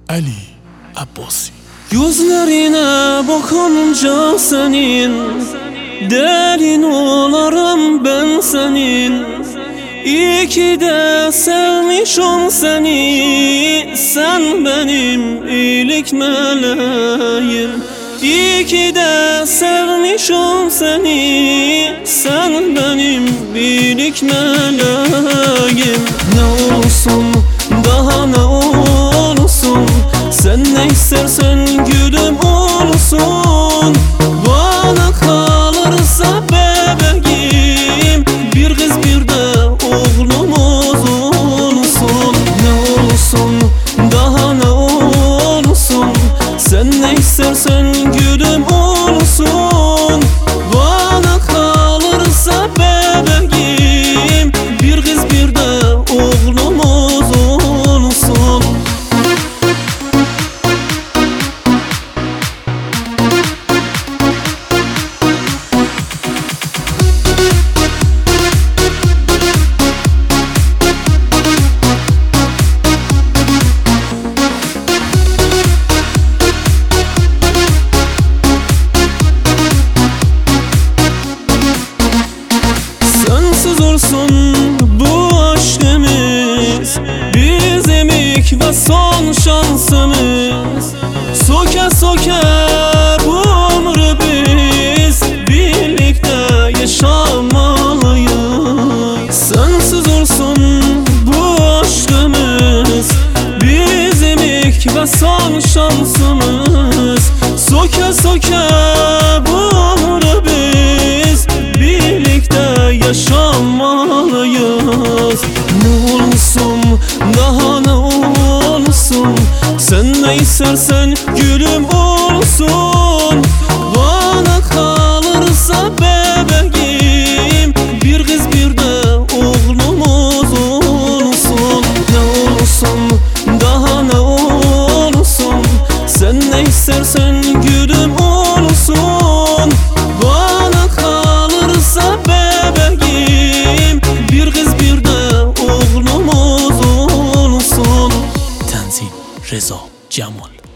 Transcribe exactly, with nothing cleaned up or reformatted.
Ali Abbasi. Gözlerine bakınca senin, delin olarım ben senin. İyi ki de sevmişim seni, sen benim iyilik meleğim. İyi ki de sevmişim seni, sen benim iyilik meleğim. Ne olsun daha ne olsun, sen ne istersen gülüm olsun. Bana kalırsa bebeğim, bir kız bir de oğlumuz olsun. Ne olsun daha ne olsun, sen ne istersen gülüm olsun. Bana kalırsa bebeğim, bir kız bir de oğlumuz olsun. Sensiz olsun bu aşkımız, bizim ilk ve son şansımız. Soke soke bu ömrü biz birlikte yaşamalıyız. Sensiz olsun bu aşkımız, bizim ilk ve son şansımız. Soke soke bu ömrü biz birlikte yaşamalıyız. Ne olsun daha ne olsun, sen ne istersen gülüm olsun. Bana kalırsa bebeğim, bir kız bir de oğlumuz olsun. Ne olsun daha ne olsun, sen ne istersen gülüm olsun. Bana kalırsa bebeğim, bir kız bir de oğlumuz olsun. Tanzim Reza Cemal.